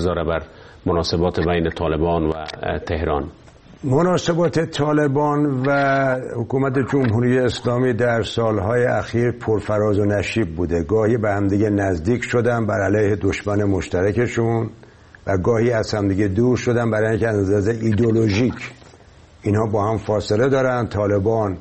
میگذاره بر مناسبات بین طالبان و تهران؟ مناسبات طالبان و حکومت جمهوری اسلامی در سالهای اخیر پرفراز و نشیب بوده. گاهی به همدیگه نزدیک شدن بر علیه دشمن مشترکشون و گاهی از همدیگه دور شدن برای اینکه از نظر ایدئولوژیک اینها با هم فاصله دارن. طالبان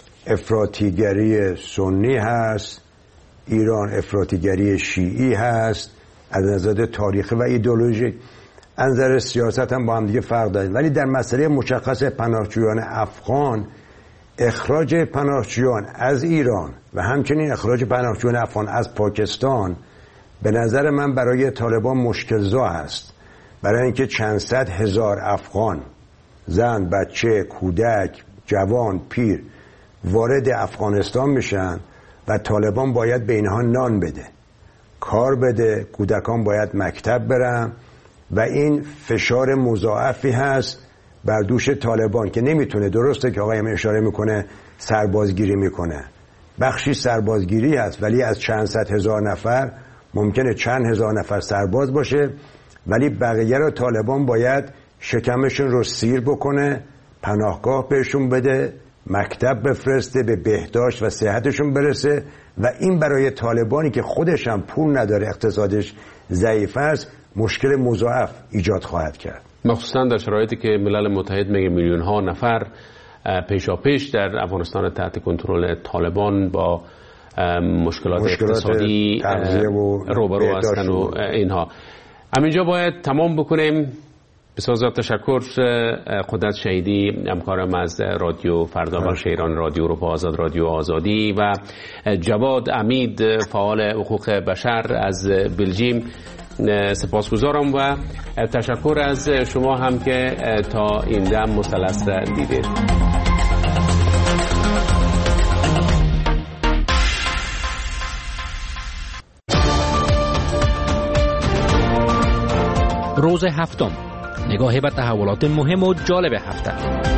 افراطیگری سنی هست، ایران افراطیگری شیعی هست. از نظر تاریخی و ایدئولوژیک، از نظر سیاست هم با هم دیگه فرق دارن. ولی در مسئله مشخص پناهجویان افغان، اخراج پناهجویان از ایران و همچنین اخراج پناهجویان افغان از پاکستان به نظر من برای طالبان مشکل‌زا هست، برای اینکه چند صد هزار افغان، زن، بچه، کودک، جوان، پیر وارد افغانستان میشن و طالبان باید به اینها نان بده، کار بده، کودکان باید مکتب برن و این فشار مضاعفی هست بر دوش طالبان که نمیتونه. درسته که آقایم اشاره میکنه سربازگیری میکنه، بخشی سربازگیری هست، ولی از چند صد هزار نفر ممکنه چند هزار نفر سرباز باشه، ولی بقیه رو طالبان باید شکمشون رو سیر بکنه، پناهگاه بهشون بده، مکتب بفرسته، به بهداشت و صحتشون برسه و این برای طالبانی که خودش هم پول نداره، اقتصادش ضعیف است، مشکل مضاعف ایجاد خواهد کرد. مخصوصا در شرایطی که ملل متحد میگه میلیون ها نفر پیشاپیش در افغانستان تحت کنترل طالبان با مشکلات اقتصادی روبرو هستن و اینها. همینجا باید تمام بکنیم. بسیار زیاد تشکر قدرت شهیدی، همکارم از رادیو فردا بخش ایران، رادیو اروپا آزاد، رادیو آزادی، و جواد امید، فعال حقوق بشر از بلژیم. سپاسگزارم و تشکر از شما هم که تا این دم مثلث دیدید. روز هفتم، نگاهی به تحولات مهم و جالب هفته.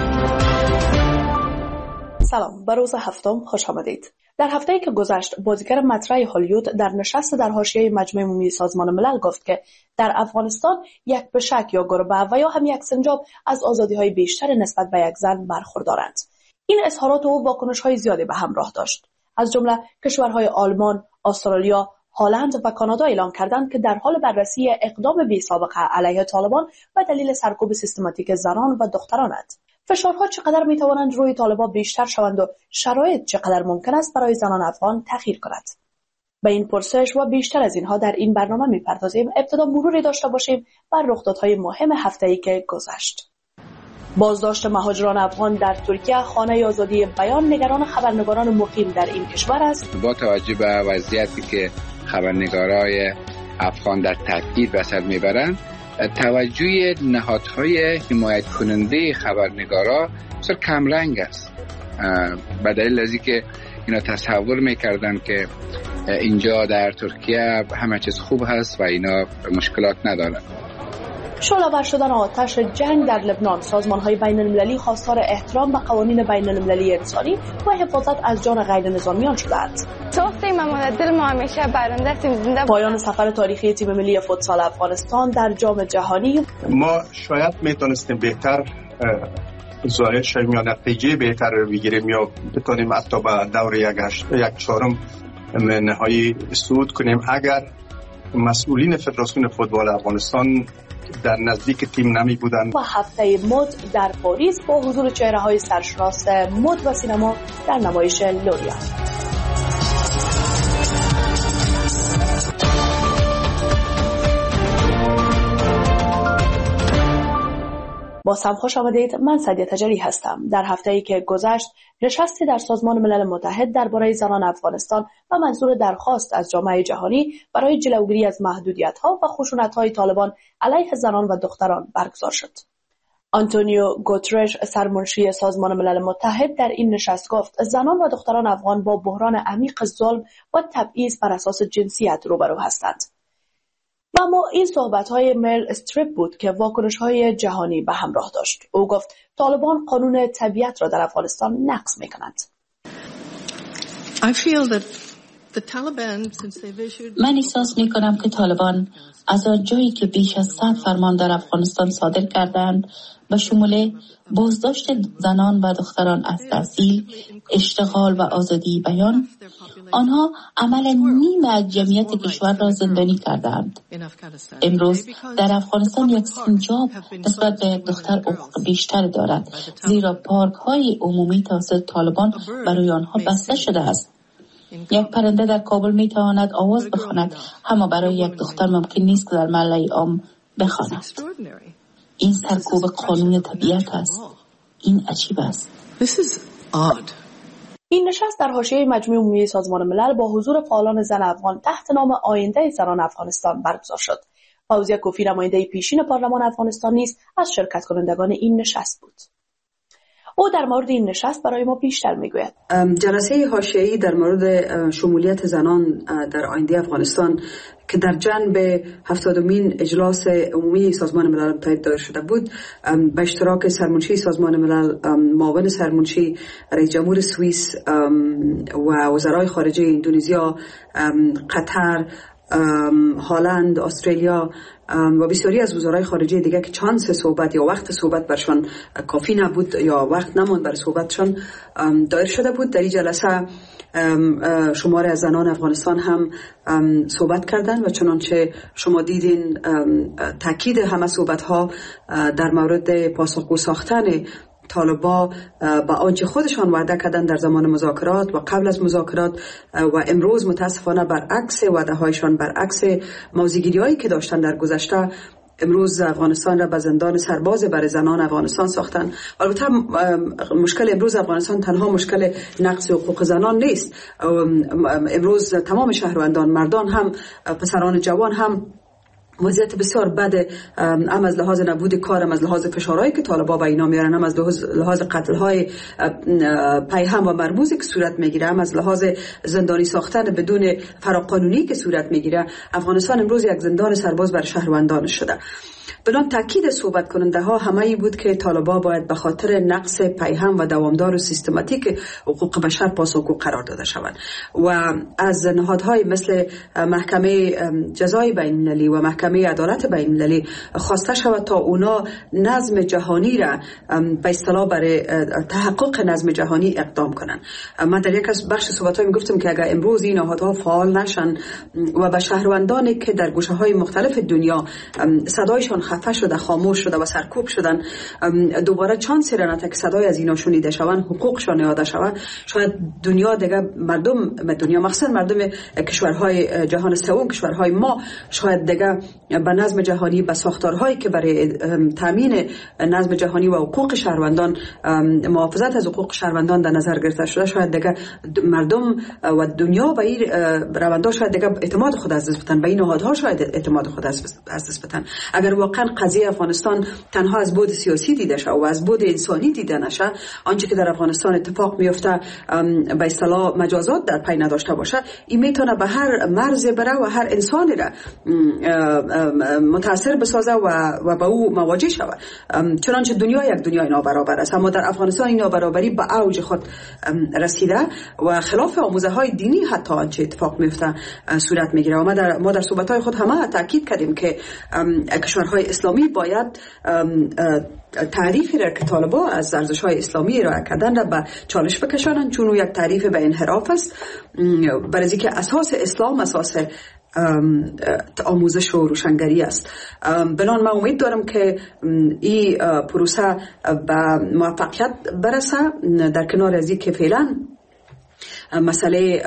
سلام، به روز هفتم خوش آمدید. در هفته‌ای که گذشت، بازیگر مطرح هالیوود در نشست در حاشیه مجمع عمومی سازمان ملل گفت که در افغانستان یک بشک یا گربه و یا هم یک سنجاب از آزادی‌های بیشتر نسبت به یک زن برخوردارند. این اظهارات او واکنش‌های زیادی به همراه داشت. از جمله کشورهای آلمان، استرالیا، هلند و کانادا اعلام کردند که در حال بررسی اقدام بی‌سابقه علیه طالبان و دلیل سرکوب سیستماتیک زنان و دخترانند. فشارها چقدر میتوانند روی طالبان بیشتر شوند و شرایط چقدر ممکن است برای زنان افغان تغییر کند؟ به این پرسش و بیشتر از اینها در این برنامه میپردازیم. ابتدا مروری داشته باشیم بر رخدادهای مهم هفته‌ای که گذشت. بازداشت مهاجران افغان در ترکیه، خانه آزادی بیان نگران خبرنگاران مقیم در این کشور است. با توجه به وضعیتی که خبرنگارای افغان در تهدید به سر میبرند، توجه نهادهای حمایت کننده خبرنگارا بسیار کمرنگ است، به دلیل از اینکه اینا تصور میکردن که اینجا در ترکیه همه چیز خوب هست و اینا مشکلات ندارن. شعله‌ور شدن آتش جنگ در لبنان، سازمان‌های بین‌المللی خواستار احترام به قوانین بین‌المللی انسانی و حفاظت از جان غیر نظامیان شدند. دل ما همیشه برنده زنده. پایان سفر تاریخی تیم ملی فوتسال افغانستان در جام جهانی. ما شاید میتونستیم بهتر ظاهر شویم یا نتیجه بهتر رو بگیریم یا بتونیم حتی به دور یک چهارم نهایی صعود کنیم اگر مسئولین فدراسیون فوتبال افغانستان در نزدیک تیم نمی بودند. و هفته مد در پاریس با حضور چهره‌های سرشناس مد و سینما در نمایش لوریا. باز هم خوش آمدید. من سعدیه تجلی هستم. در هفته‌ای که گذشت، نشستی در سازمان ملل متحد درباره زنان افغانستان و منظور درخواست از جامعه جهانی برای جلوگیری از محدودیت‌ها و خشونت‌های طالبان علیه زنان و دختران برگزار شد. آنتونیو گوترش، سرمنشی سازمان ملل متحد، در این نشست گفت زنان و دختران افغان با بحران عمیق ظلم و تبعیض بر اساس جنسیت روبرو هستند. و اما این صحبت‌های مل استریپ بود که واکنش‌های جهانی به همراه داشت. او گفت طالبان قانون طبیعت را در افغانستان نقض می‌کنند. I feel that من احساس می کنم که طالبان از آنجایی که بیش از 100 فرمان در افغانستان صادر کردند به شمول بازداشت زنان و دختران از تحصیل، اشتغال و آزادی بیان، آنها عملا نیم از جمعیت کشور را زندانی کردند. امروز در افغانستان یک سنجاب نسبت به یک دختر حقوق بیشتر دارد، زیرا پارک های عمومی توسط طالبان برای آنها بسته شده است. یک پرنده در کابل می تواند آواز بخواند، اما برای یک دختر ممکن نیست که در محله عام بخواند. این سرکوب قانون طبیعت است. این عجیب است. این نشست در حاشیه مجمع عمومی سازمان ملل با حضور فعالان زن افغان تحت نام آینده زنان افغانستان برگزار شد. فوزیه کوفی نماینده پیشین پارلمان افغانستان نیز از شرکت کنندگان این نشست بود. او در مورد این نشست برای ما بیشتر میگوید. جلسه حاشیه‌ای در مورد شمولیت زنان در آینده افغانستان که در جنب 70مین اجلاس عمومی سازمان ملل متحد دایر شده بود، به اشتراک سرمنشی سازمان ملل، معاون سرمنشی، رئیس جمهور سوئیس و وزرای خارجه اندونزیا، قطر، هلند، استرالیا و بسیاری از وزرای خارجه دیگه که چانس صحبت یا وقت صحبت برشان کافی نبود یا وقت نموند برای صحبتشان دایر شده بود. در این جلسه شمار از زنان افغانستان هم صحبت کردند و چنانچه شما دیدین تاکید همه صحبت ها در مورد پاسخگو ساختن طالبا با آنچه خودشان وعده کردن در زمان مذاکرات و قبل از مذاکرات و امروز متاسفانه برعکس وعده هایشان، برعکس موضوعگیری هایی که داشتن در گذشته، امروز افغانستان را به زندان سرباز برای زنان افغانستان ساختن. البته مشکل امروز افغانستان تنها مشکل نقص حقوق زنان نیست. امروز تمام شهروندان، مردان هم، پسران جوان هم وضعیت بسیار بد، هم از لحاظ نبود کار، هم از لحاظ فشارهایی که طالبا به اینا میارن، هم از لحاظ قتل‌های پیهم و مرموزی که صورت میگیره، هم از لحاظ زندانی ساختن بدون فراقانونی که صورت میگیره. افغانستان امروز یک زندان سرباز بر شهروندانش شده. بنابراین تاکید صحبت کننده ها همه ای بود که طالبا باید به خاطر نقص پیهم و دوامدار و سیستماتیک حقوق بشر پاسخگو قرار داده شوند و از نهادهای مثل محکمه جزای بین المللی و محکمه عدالت بین المللی خواسته شود تا اونا نظم جهانی را به اصطلاح برای تحقق نظم جهانی اقدام کنند. من در یک از بخش صحبت‌هایم گفتم که اگر امروز این نهادها فعال نشن و به شهروندانی که در گوشه‌های مختلف دنیا صدایشان خفه شده، خاموش شده و سرکوب شدن، دوباره چانسی را نده که صدای از اینا شنیده شوند، حقوقشان یاد شود، شاید دنیا دیگه دنیا مخصوصا مردم کشورهای جهان سوم، کشورهای ما، شاید دیگه به نظم جهانی، به ساختارهایی که برای تامین نظم جهانی و حقوق شهروندان، محافظت از حقوق شهروندان در نظر گرفته شده، شاید دیگه مردم و دنیا به این رواندا شاید دیگه اعتماد خود از دست بدن، به این نهادها شاید اعتماد خود از دست بدن. اگر واقعا قضیه افغانستان تنها از بعد سیاسی دیده شه و از بعد انسانی دیده نشه، آنچه که در افغانستان اتفاق میفته به اصطلاح مجازات در پی نداشته باشه، این میتونه به هر مرز بره و هر انسانی را متاثر بسازه و با او مواجه شود. چنانچه دنیا یک دنیای نابرابر است، اما در افغانستان این نابرابری به اوج خود رسیده و خلاف آموزه های دینی حتی آنچه اتفاق میفته صورت میگیره. و ما در صحبت های خود همه تاکید کردیم که کشورهای اسلامی باید تعریفی را که طالبا از ارزش‌های اسلامی ارائه کردن را به چالش بکشانند، چون یک تعریف به انحراف است، برای اینکه اساس اسلام اساس آموزش و روشنگری است. بنابراین من امید دارم که این پروسه به موفقیت برسه، در کنار از اینکه فعلا مسئله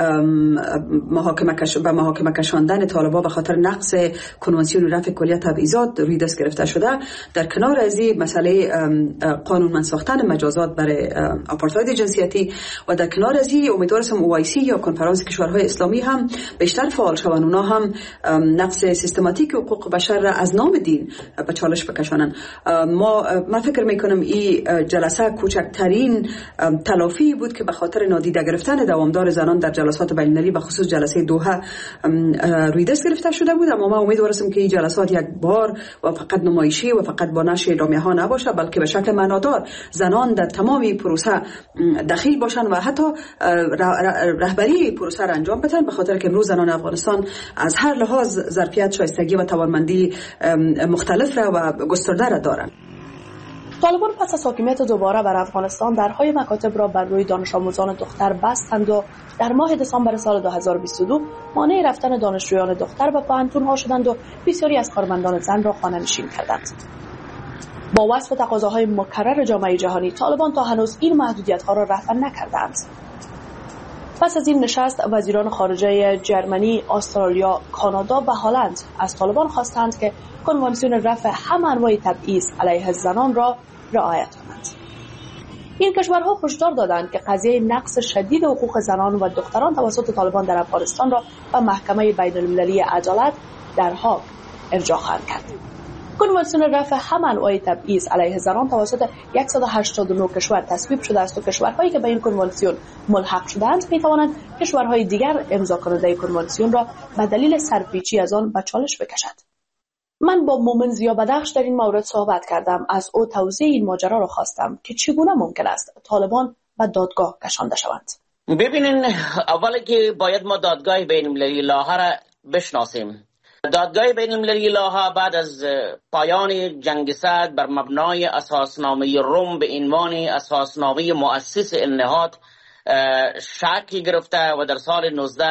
محاکمه کشاندن طالبا به خاطر نقض کنوانسیون رفع کلیه تبعیضات روی دست گرفته شده، در کنار از این مسئله قانونمند ساختن مجازات برای آپارتاید جنسیتی و در کنار از این امیدوارم OIC یا کنفرانس کشورهای اسلامی هم بیشتر فعال شوند، اونا هم نقض سیستماتیک حقوق بشر را از نام دین به چالش بکشانند. من فکر میکنم این جلسه کوچکترین تلافی بود که به خاطر نادیده گرفتن دوام نامدار زنان در جلسات بین‌المللی و خصوص جلسه دوحه روی دست گرفته شده بود. اما ما امیدواریم که این جلسات یک بار و فقط نمایشی و فقط با نشر اعلامیه‌ها نباشه، بلکه به شکل معنادار زنان در تمام پروسه دخیل باشن و حتی رهبری پروسه را انجام بدن، به خاطر که امروز زنان افغانستان از هر لحاظ ظرفیت، شایستگی و توانمندی مختلف را و گسترده را دارند. طالبان پس از حاکمیت دوباره بر افغانستان درهای مکاتب را بر روی دانش آموزان دختر بستند و در ماه دسامبر سال 2022 مانع رفتن دانشجویان دختر به پوهنتون‌ها شدند و بسیاری از کارمندان زن را خانه‌نشین کردند. با وصف تقاضاهای مکرر جامعه جهانی، طالبان تا هنوز این محدودیت‌ها را رفع نکردند. پس از این نشست وزیران خارجه جرمنی، استرالیا، کانادا و هلند از طالبان خواستند که کنوانسیون رفع همه انواع تبعیض علیه زنان را رعایت کنند. این کشورها هشدار دادند که قضیه نقض شدید حقوق زنان و دختران توسط طالبان در افغانستان را به محکمه بین‌المللی عدالت در هاگ ارجاع خواهند کرد. کنوانسیون رفع همه انواع تبعیض علیه زنان توسط 189 کشور تصویب شده است و کشورهایی که به این کنوانسیون ملحق شدند می‌توانند کشورهای دیگر امضا کننده کنوانسیون را به دلیل سرپیچی از آن به چالش بکشند. من با مومن ضیابدخش در این مورد صحبت کردم. از او توضیح این ماجرا را خواستم که چگونه ممکن است طالبان به دادگاه کشانده شوند. ببینین، اولی که باید ما دادگاه بین‌المللی لاهه را بشناسیم. دادگاه بین‌المللی لاهه بعد از پایان جنگ سرد بر مبنای اساسنامه روم به عنوان اساسنامه مؤسس این نهاد شکل گرفته و در سال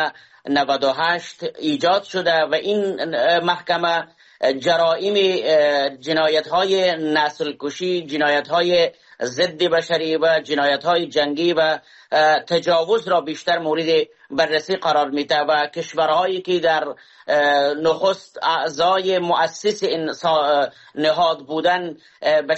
1998 ایجاد شده و این محکمه جرائم جنایت‌های نسل کشی، جنایت‌های ضد بشری و جنایت‌های جنگی و تجاوز را بیشتر مورد بررسی قرار میده و کشورهایی که در نخست اعضای مؤسس این نهاد بودن به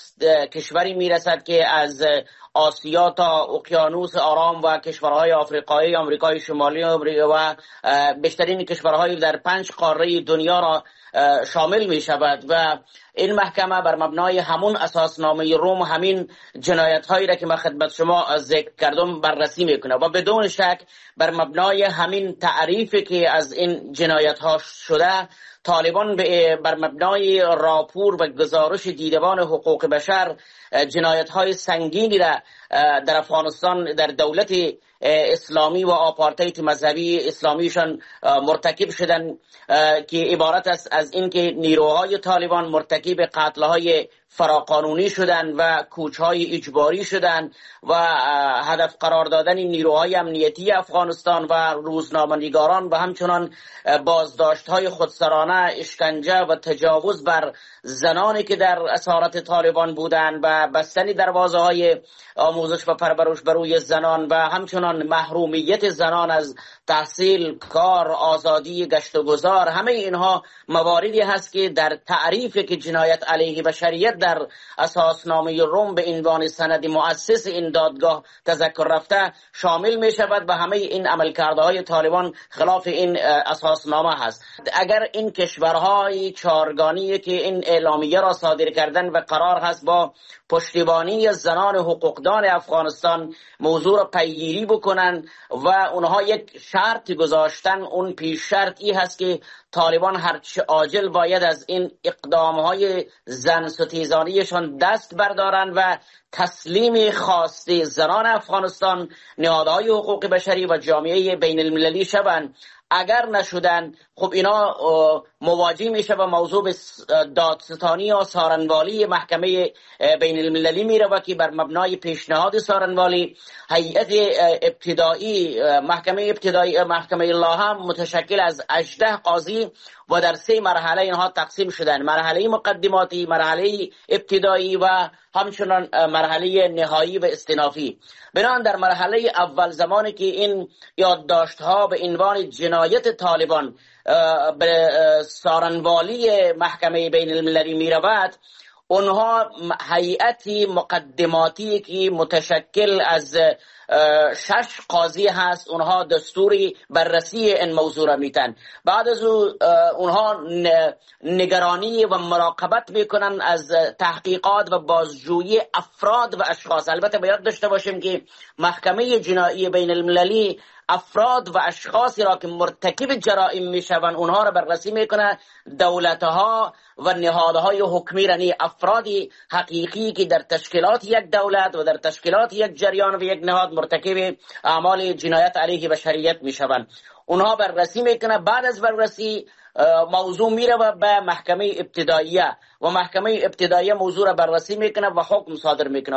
کشوری میرسد که از آسیا تا اقیانوس آرام و کشورهای آفریقایی، آمریکای شمالی و بیشترین کشورهای در 5 قاره دنیا را شامل می شود و این محکمه بر مبنای همون اساسنامه روم همین جنایت هایی را که من خدمت شما ذکر کردم بررسی میکنه و بدون شک بر مبنای همین تعریفی که از این جنایت ها شده، طالبان بر مبنای راپور و گزارش دیدبان حقوق بشر جنایت های سنگینی را در افغانستان در دولت اسلامی و آپارتاید مذهبی اسلامیشان مرتکب شدن که عبارت است از اینکه نیروهای طالبان مرتکب قتل‌های فراقانونی شدند و کوچ‌های اجباری شدند و هدف قرار دادن نیروهای امنیتی افغانستان و روزنامه‌نگاران و همچنان بازداشت‌های خودسرانه، اشکنجه و تجاوز بر زنانی که در اسارت طالبان بودند و بستن دروازه‌های آموزش و پرورش برای زنان و همچنان محرومیت زنان از تحصیل، کار، آزادی گشت و گذار. همه اینها مواردی هست که در تعریفی که جنایت علیه بشریت در اساسنامه روم به عنوان سند مؤسس این دادگاه تذکر رفته شامل می شود و همه این عملکردهای طالبان خلاف این اساسنامه هست. اگر این کشورهای چهارگانی که این اعلامیه را صادر کردن و قرار هست با پشتیبانی زنان حقوقدان افغانستان موضوع را پیگیری بکنن و اونها یک شرط گذاشتن، اون پیش شرطی هست که طالبان هرچه عاجل باید از این اقدامهای زن ستیزانیشان دست بردارن و تسلیم خواسته زنان افغانستان، نهادهای حقوق بشری و جامعه بین المللی شوند. اگر نشدن خب اینا مواجه میشه با موضوع دادستانی یا سارنوالی محکمه بین المللی میره و که بر مبنای پیشنهاد سارنوالی هیئت ابتدایی محکمه الله هم متشکل از 18 قاضی و در 3 مرحله اینها تقسیم شدن: مرحله مقدماتی، مرحله ابتدایی و همچنان مرحله نهایی و استینافی. بنابراین در مرحله اول زمانی که این یادداشت‌ها به عنوان جنایت طالبان به سارنوالی محکمه بین المللی می رود، اونها هیئتی مقدماتی که متشکل از 6 قاضی هست، اونها دستوری بررسی این موضوع را میتن. بعد از اونها نگرانی و مراقبت میکنن از تحقیقات و بازجویی افراد و اشخاص. البته باید داشته باشیم که محکمه جنایی بین المللی افراد و اشخاصی را که مرتکب جرائم میشوند اونها را بررسی میکنه. دولتها و نهادهای حکمی رانی افرادی حقیقی که در تشکیلات یک دولت و در تشکیلات یک جریان و یک نهاد مرتکب اعمال جنایت علیه بشریت میشوند اونها بررسی میکنه. بعد از بررسی موضوع میره و به محکمه ابتداییه و محکمه ابتداییه موضوع را بررسی میکنه و حکم صادر میکنه.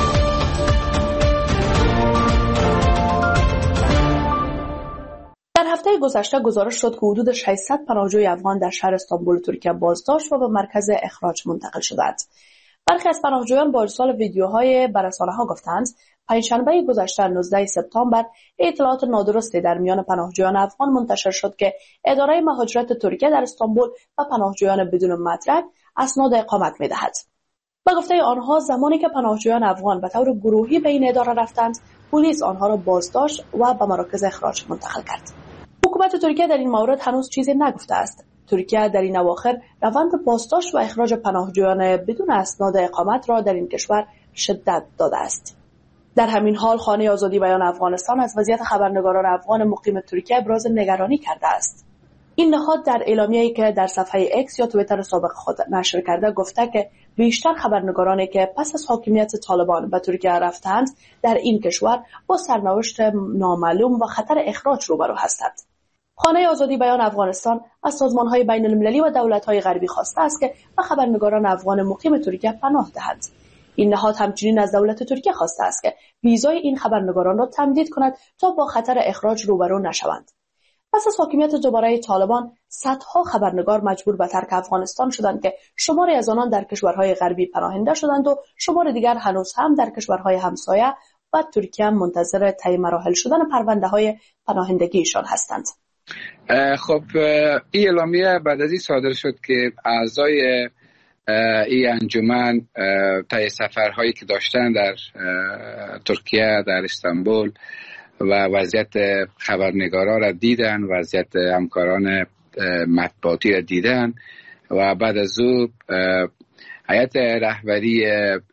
در هفته گذشته گزارش شد که حدود 600 پناهجوی افغان در شهر استانبول ترکیه بازداشت و به مرکز اخراج منتقل شدند. برخی از پناهجویان با ارسال ویدیوهای به رسانه‌ها گفتند پنجشنبه گذشته 19 سپتامبر اطلاعات نادرستی در میان پناهجویان افغان منتشر شد که اداره مهاجرت ترکیه در استانبول و پناهجویان بدون مدرک اسناد اقامت می‌دهد. به گفته آنها زمانی که پناهجویان افغان به طور گروهی به این اداره رفتند، پلیس آنها را بازداشت و به مراکز اخراج منتقل کرد. حکومت ترکیه در این مورد هنوز چیزی نگفته است. ترکیه در این اواخر روند بازداشت و اخراج پناهجویان بدون اسناد اقامت را در این کشور شدت داده است. در همین حال خانه آزادی بیان افغانستان از وضعیت خبرنگاران افغان مقیم ترکیه ابراز نگرانی کرده است. این نهاد در اعلامیه‌ای که در صفحه اکس یا توییتر سابق خود نشر کرده گفته که بیشتر خبرنگارانی که پس از حاکمیت طالبان به ترکیه رفتند در این کشور با سرنوشت نامعلوم و خطر اخراج روبرو هستند. خانه آزادی بیان افغانستان از سازمان‌های بین‌المللی و دولت‌های غربی خواسته است که به خبرنگاران افغان مقیم ترکیه پناه دهند. این نهاد همچنین از دولت ترکیه خواسته است که ویزای این خبرنگاران را تمدید کند تا با خطر اخراج روبرو نشوند. پس از حاکمیت دوباره طالبان، صدها خبرنگار مجبور به ترک افغانستان شدند که شماری از آنان در کشورهای غربی پناهنده شدند و شمار دیگر هنوز هم در کشورهای همسایه و ترکیه منتظر طی مراحل شدن پرونده‌های پناهندگیشان هستند. خب این اعلامیه بعد از این صادر شد که اعضای این انجمن طی سفرهایی که داشتن در ترکیه، در استانبول و وضعیت خبرنگارا را دیدن، وضعیت همکاران مطبوعاتی را دیدن و بعد از او هیئت رهبری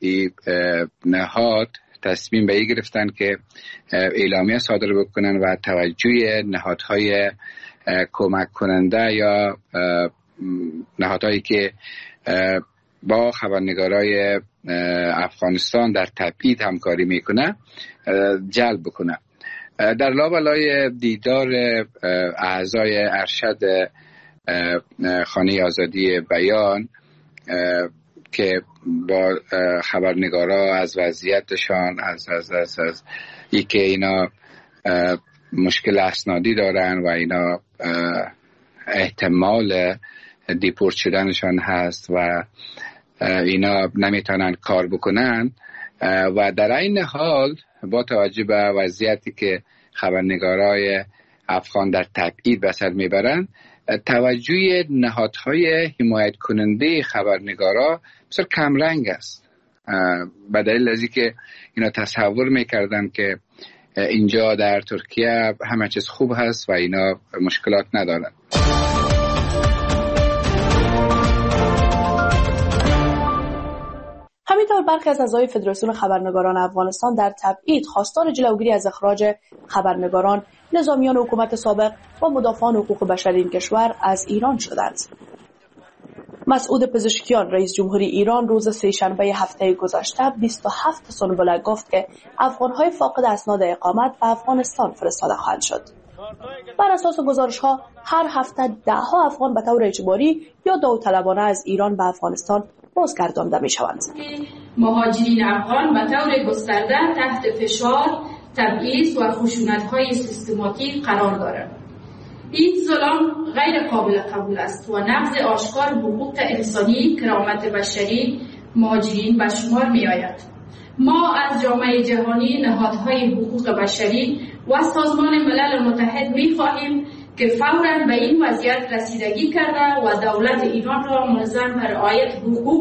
نهاد تصمیم به این گرفتن که اعلامیه صادر بکنن و توجه نهادهای کمک کننده یا نهادهایی که با خبرنگارای افغانستان در تبعید همکاری میکنه جلب بکنه. در لابلای دیدار اعضای ارشد خانه آزادی بیان که با خبرنگارا از وضعیتشان از ای که اینا مشکل اسنادی دارن و اینا احتمال دیپورت شدنشان هست و اینا نمیتونن کار بکنن و در این حال با توجه به وضعیتی که خبرنگارای افغان در تبعید به سر میبرن، توجه نهادهای حمایت کننده خبرنگارا بسیار کمرنگ است، به دلیل از اینکه اینا تصور میکردن که اینجا در ترکیه همه چیز خوب هست و اینا مشکلات ندارن. همینطور برخی از اعضای فدراسیون خبرنگاران افغانستان در تبعید خواستار جلوگیری از اخراج خبرنگاران، نظامیان حکومت سابق و مدافعان حقوق بشر این کشور از ایران شدند. مسعود پزشکیان رئیس جمهوری ایران روز سه‌شنبه هفته گذشته 27 سنبله گفت که افغان‌های فاقد اسناد اقامت به افغانستان فرستاده خواهند شد. بر اساس گزارش‌ها هر هفته ده‌ها افغان به طور اجباری یا داوطلبانه از ایران به افغانستان بازگردانده می‌شوند. مهاجرین افغان به طور گسترده تحت فشار، تبعیض و خشونت‌های سیستماتیک قرار دارند. این ظلم غیر قابل قبول است و نقض آشکار حقوق انسانی، کرامت بشری مهاجرین به شمار می آید. ما از جامعه جهانی، نهادهای حقوق بشری و سازمان ملل متحد می خواهیم که فوراً به این وضعیت رسیدگی کرده و دولت ایران را ملزم به رعایت حقوق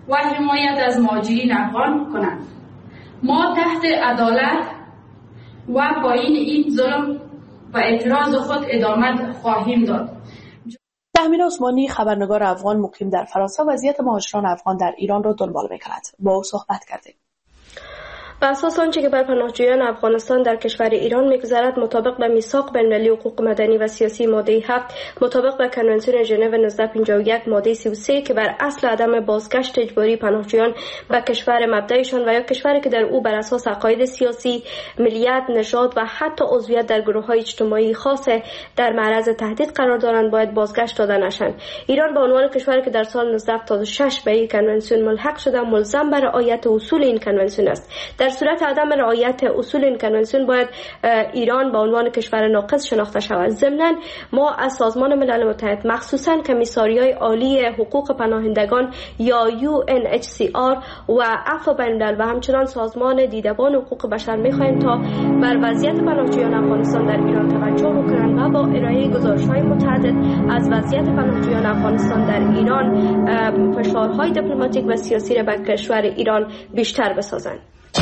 و حمایت از مهاجرین افغان کنند. ما تحت عدالت و پایین این ظلم و اعتراض خود ادامه خواهیم داد. تحمیل عثمانی خبرنگار افغان مقیم در فرانسه وضعیت مهاجران افغان در ایران را دنبال می‌کند. با او صحبت کردیم. بر اساس آنچه که بر پناهجویان افغانستان در کشور ایران می‌گذرد، مطابق به میثاق بین‌المللی حقوق مدنی و سیاسی ماده 7، مطابق به کنونسیون ژنو 1951 ماده 33 که بر اصل عدم بازگشت اجباری پناهجویان به کشور مبدأشان و یا کشوری که در او بر اساس عقاید سیاسی، ملیت، نژاد و حتی عضویت در گروه‌های اجتماعی خاص در معرض تهدید قرار دارند باید بازگشت داده نشند. ایران به عنوان کشوری که در سال 1976 به این کنونسیون ملحق شده، ملزم به رعایت اصول این کنونسیون است. در صورت عدم رعایت اصول این کنونسیون باید ایران به عنوان کشور ناقض شناخته شود. ضمناً ما از سازمان ملل متحد، مخصوصاً کمیساریای عالی حقوق پناهندگان یا UNHCR و عفو بین‌الملل و همچنان سازمان دیدبان حقوق بشر می‌خواهیم تا بر وضعیت پناهجویان افغانستان در ایران توجه بکنند و با ارائه گزارش‌های متعدد از وضعیت پناهجویان افغانستان در ایران فشارهای دیپلماتیک و سیاسی را به کشور ایران بیشتر بسازند.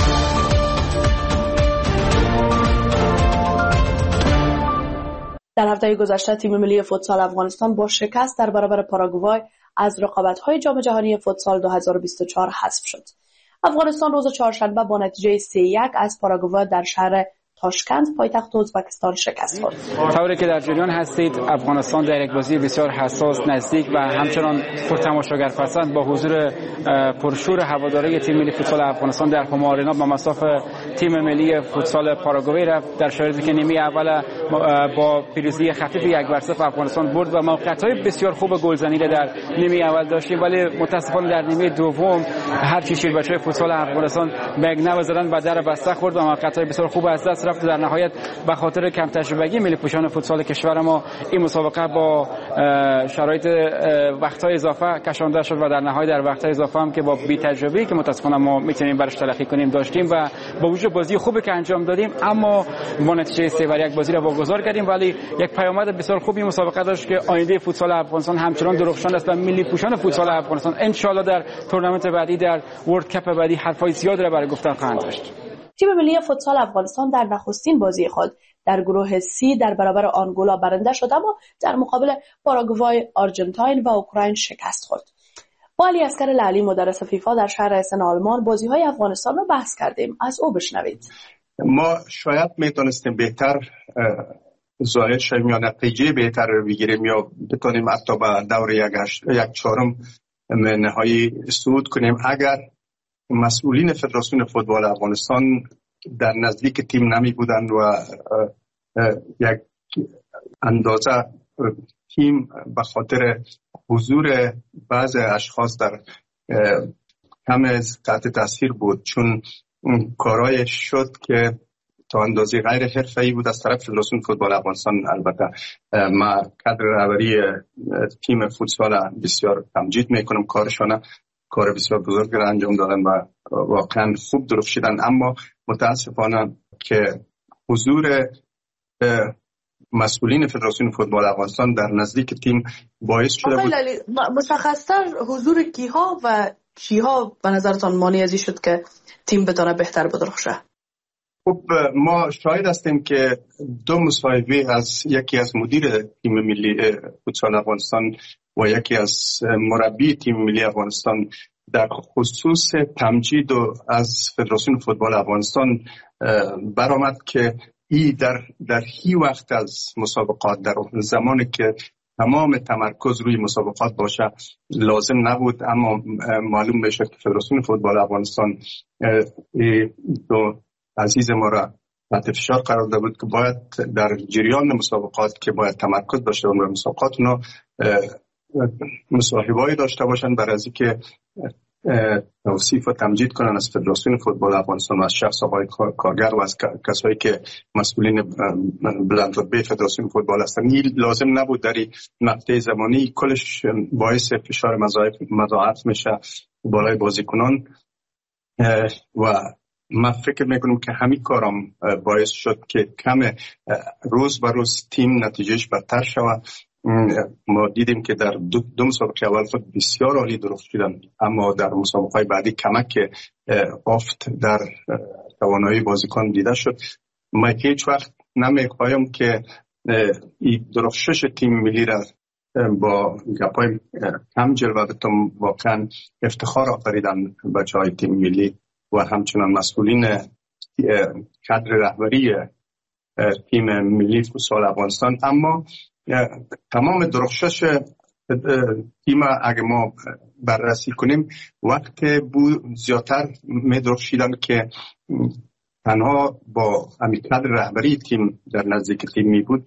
در هفته گذشته تیم ملی فوتسال افغانستان با شکست در برابر پاراگوای از رقابت‌های جام جهانی فوتسال 2024 حذف شد. افغانستان روز چهارشنبه با نتیجه 3-1 از پاراگوای در شهر تاشکند پایتخت ازبکستان شکست خورد. طوری که در جریان هستید، افغانستان در یک بازی بسیار حساس، نزدیک و همچنان پرتماشاگر پسند با حضور پرشور هواداری تیم ملی فوتسال افغانستان در هما آرینا با مصاف تیم ملی فوتسال پاراگوئه رفت، در شرایطی که نیمه اول با پیروزی خفیف 1-0 افغانستان برد و موقعیت‌های بسیار خوب گلزنی را در نیمه اول داشتیم، ولی متاسفانه در نیمه دوم هر چی شیربچه‌های فوتسال افغانستان بگنو زدن و در بسته خورد و موقعیت‌های بسیار خوب از دست رفت. در نهایت به خاطر کم تجربگی ملی پوشان فوتسال کشور ما این مسابقه با شرایط وقت‌های اضافه کشانده شد و در نهایت در وقت‌های اضافه هم که با بی تجربه‌ای که متأسفانه ما میتونیم برش تلقی کنیم داشتیم و با وجود بازی خوبی که انجام دادیم، اما با نتیجه 3-1 بازی را واگذار کردیم، ولی یک پیامد بسیار خوبی مسابقه داشت که آینده فوتسال افغانستان همچنان درخشان است و ملی پوشان فوتسال افغانستان ان شاءالله در تورنمنت بعدی، در ورلد کاپ بعدی حرفای زیاد را برای گفتن خواهند داشت. تیم ملی فوتسال افغانستان در نخستین بازی خود در گروه C در برابر آنگولا برنده شد، اما در مقابل پاراگوای، آرژانتین و اوکراین شکست خورد. با علی اصغر لعلی مدرس فیفا در شهر اسن آلمان بازی‌های افغانستان را بحث کردیم. از او بشنوید. ما شاید میتونستیم بهتر ظاهر شویم یا نتیجه بهتر رو بگیریم یا بتونیم حتی به دور یک چهارم نهایی صعود کنیم اگر مسئولین فدراسیون فوتبال افغانستان در نزدیک تیم نمی بودند و یک اندازه تیم به خاطر حضور بعض اشخاص در کم تحت تاثیر بود، چون کارهای شد که تا اندازه غیر حرفه‌ای بود از طرف فدراسیون فوتبال افغانستان. البته ما کادر رهبری تیم فوتسال بسیار تمجید میکنم، کارشان کار بسیار بزرگ را انجام دادن و واقعا خوب درخشیدن، اما متاسفانه که حضور مسئولین فدراسیون فوتبال افغانستان در نزدیک تیم باعث شده بود. مشخص‌تر حضور کیها و چیها به نظرتان مانع ازی شد که تیم بتونه بهتر بدرخشه؟ خب ما شاهد هستیم که دو مصاحبه از یکی از مدیر تیم ملی فوتسال افغانستان و یکی از مربی تیم ملی افغانستان در خصوص تمجید و از فدراسیون فوتبال افغانستان برآمد که در هی وقت از مسابقات، در زمانی که تمام تمرکز روی مسابقات باشه لازم نبود، اما معلوم بشه که فدراسیون فوتبال افغانستان دو عزیز ما را تحت فشار قرار داده بود که باید در جریان مسابقات که باید تمرکز داشته باشند و مسابقات اونا مصاحبه‌ای داشته باشند برای از اینکه توصیف و تمجید کنن از فدراسیون فوتبال افغانستان و از شخص آقای کارگر و از کسایی که مسئولین بلندرتبه فدراسیون فوتبال هستند. این لازم نبود در این مقطع زمانی، کلش باعث فشار مضاعف میشه بالای بازیکنان و من فکر میکنم که همین کارم باعث شد که کم روز به روز تیم نتیجهش بدتر شود ما دیدیم که در دو مسابقه اول خود بسیار عالی درست شدن، اما در مسابقه بعدی کمک افت در توانایی بازیکن دیده شد. ما هیچ وقت نمیخوایم که این درخشش تیم ملی را با گپای کم جلوه بتم. واقعا افتخار آفریدن بچه‌های تیم ملی و همچنان مسئولین کادر رهبری تیم ملی فوتبال افغانستان. اما تمام درخشش تیم اگه ما بررسی کنیم وقت بود زیادتر می درخشیدن که تنها با همین کادر رهبری تیم در نزدیک تیم می بود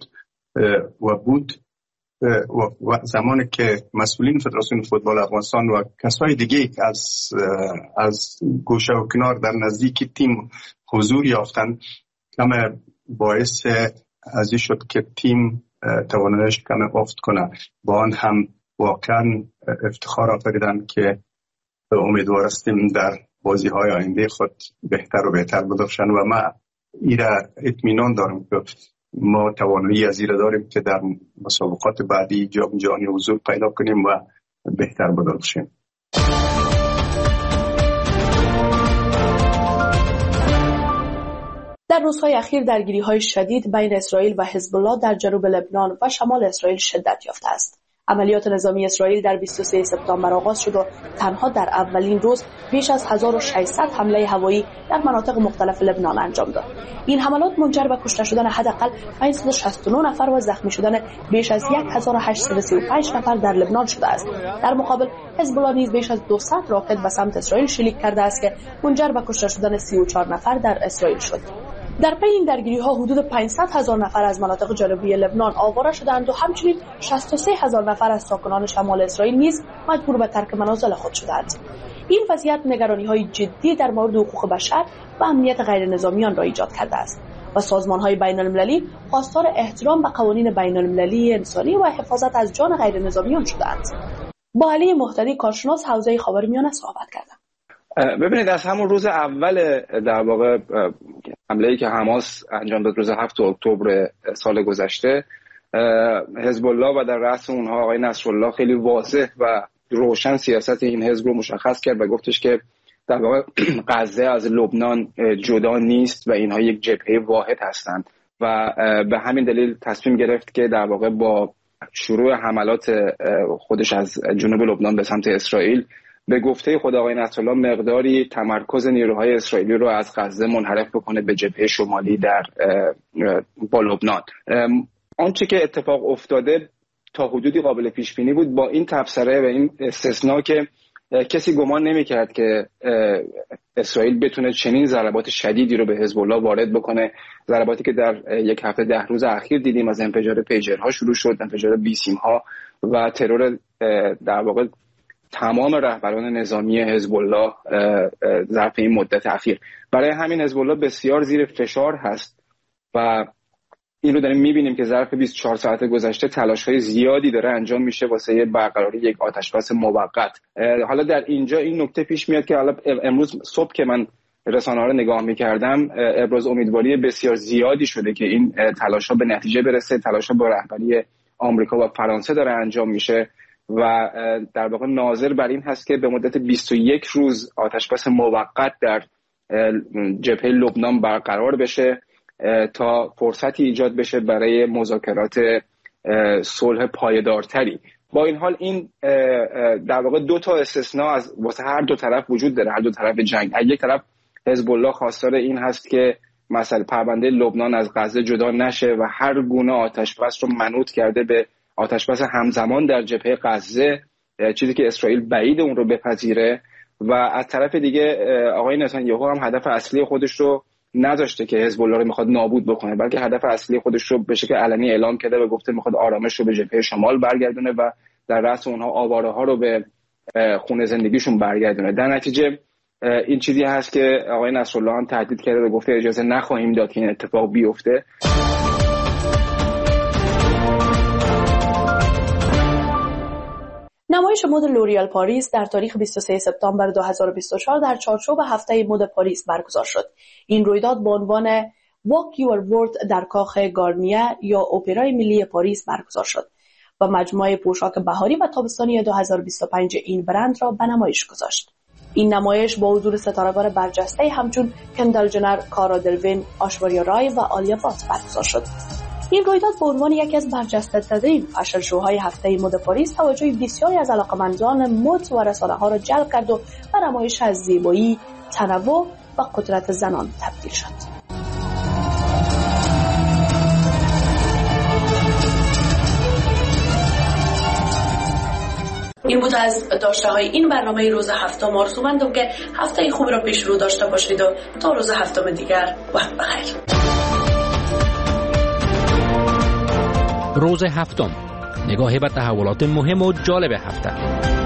و زمانی که مسئولین فدراسیون فوتبال افغانستان و کسای دیگه از گوشه و کنار در نزدیک تیم حضور یافتن، کم باعث ازی شد که تیم توانایش کم افت کنه. با آن هم واقعا افتخار آفریدن که امیدوار هستیم در بازی های آینده خود بهتر و بهتر بدرخشن و ما ایره اطمینان دارم که ما توانایی از ایره داریم که در مسابقات بعدی جام جهانی حضور پیدا کنیم و بهتر بدرخشیم. در روزهای اخیر درگیری‌های شدید بین اسرائیل و حزب الله در جنوب لبنان و شمال اسرائیل شدت یافته است. عملیات نظامی اسرائیل در 23 سپتامبر آغاز شد و تنها در اولین روز بیش از 1600 حمله هوایی در مناطق مختلف لبنان انجام داد. این حملات منجر به کشته شدن حداقل 569 نفر و زخمی شدن بیش از 1835 نفر در لبنان شده است. در مقابل حزب الله نیز بیش از 200 راکت به سمت اسرائیل شلیک کرده است که منجر به کشته شدن 34 نفر در اسرائیل شد. در پی این درگیری‌ها حدود 500,000 نفر از مناطق جنوبی لبنان آواره شدند و همچنین 63,000 نفر از ساکنان شمال اسرائیل نیز مجبور به ترک منازل خود شدند. این وضعیت نگرانی‌های جدی در مورد حقوق بشر و امنیت غیر نظامیان را ایجاد کرده است و سازمان‌های بین‌المللی خواستار احترام به قوانین بین‌المللی انسانی و حفاظت از جان غیر نظامیان شدند. با علی مهتدی کارشناس حوزه خاورمیانه صحبت کردم. ببینید، از همون روز اول در واقع حمله‌ای که حماس انجام داد روز 7 اکتبر سال گذشته، حزب الله و در رأس اونها آقای نصرالله خیلی واضح و روشن سیاست این حزب رو مشخص کرد و گفتش که در واقع غزه از لبنان جدا نیست و اینها یک جبهه واحد هستند و به همین دلیل تصمیم گرفت که در واقع با شروع حملات خودش از جنوب لبنان به سمت اسرائیل به گفته خود آقای نصرالله مقداری تمرکز نیروهای اسرائیلی رو از غزه منحرف بکنه به جبهه شمالی در با لبنان. آنچه که اتفاق افتاده تا حدودی قابل پیش بینی بود، با این تبصره و این استثناء که کسی گمان نمی‌کرد که اسرائیل بتونه چنین ضربات شدیدی رو به حزب الله وارد بکنه. ضرباتی که در یک هفته 10 روز اخیر دیدیم، از انفجار پیجرها شروع شد، انفجار بیسیم‌ها و ترور در واقع تمام رهبران نظامی حزب الله ظرف این مدت اخیر. برای همین حزب الله بسیار زیر فشار هست و این رو داریم میبینیم که ظرف 24 ساعت گذشته تلاش‌های زیادی داره انجام میشه واسه برقراری یک آتشبس موقت. حالا در اینجا این نکته پیش میاد که حالا امروز صبح که من رسانه‌ها رو نگاه می‌کردم، ابراز امیدواری بسیار زیادی شده که این تلاش‌ها به نتیجه برسه. تلاش‌ها با رهبری آمریکا و فرانسه داره انجام میشه و در واقع ناظر بر این هست که به مدت 21 روز آتشبس موقت در جبهه لبنان برقرار بشه تا فرصتی ایجاد بشه برای مذاکرات صلح پایدارتری. با این حال این در واقع دو تا استثناء از واسه هر دو طرف وجود داره، هر دو طرف جنگ. از یک طرف حزب الله خواستار این هست که مثلا پرونده لبنان از غزه جدا نشه و هر گونه آتشبس رو منوط کرده به آتشبس همزمان در جبهه غزه، چیزی که اسرائیل بعید اون رو بپذیره. و از طرف دیگه آقای نتانیاهو هم هدف اصلی خودش رو نذاشته که حزب الله رو میخواد نابود بکنه، بلکه هدف اصلی خودش رو به شکل علنی اعلام کرده و گفته میخواد آرامش رو به جبهه شمال برگردونه و در رأس اونها آواره ها رو به خونه زندگیشون برگردونه. در نتیجه این چیزی هست که آقای نصرالله هم تهدید کرده و گفته اجازه نخواهیم داد که این اتفاق بیفته. نمایش مد لوریال پاریس در تاریخ 23 سپتامبر 2024 در چارچوب هفته مد پاریس برگزار شد. این رویداد با عنوان Walk Your World در کاخ گارنیه یا اپرای ملی پاریس برگزار شد. و مجموعه پوشاک بهاری و تابستانی 2025 این برند را به نمایش گذاشت. این نمایش با حضور ستارگان برجسته همچون کندال جنر، کارا دلوین، آشوریا رای و آلیا بات برگزار شد. این رویداد به عنوان یکی از برجسته‌ترین فشن شوهای هفته مد پاریس توجه بسیاری از علاقه‌مندان مد و رسانه‌ها را جلب کرد و به نمایش از زیبایی، تنوع و قدرت زنان تبدیل شد. این بود از داشته های این برنامه روز هفتم. آرزومندم که هفته خوبی را پیش رو داشته باشید و تا روز هفتم دیگر وقت بخیر. روز هفتم، نگاهی به تحولات مهم و جالب هفته.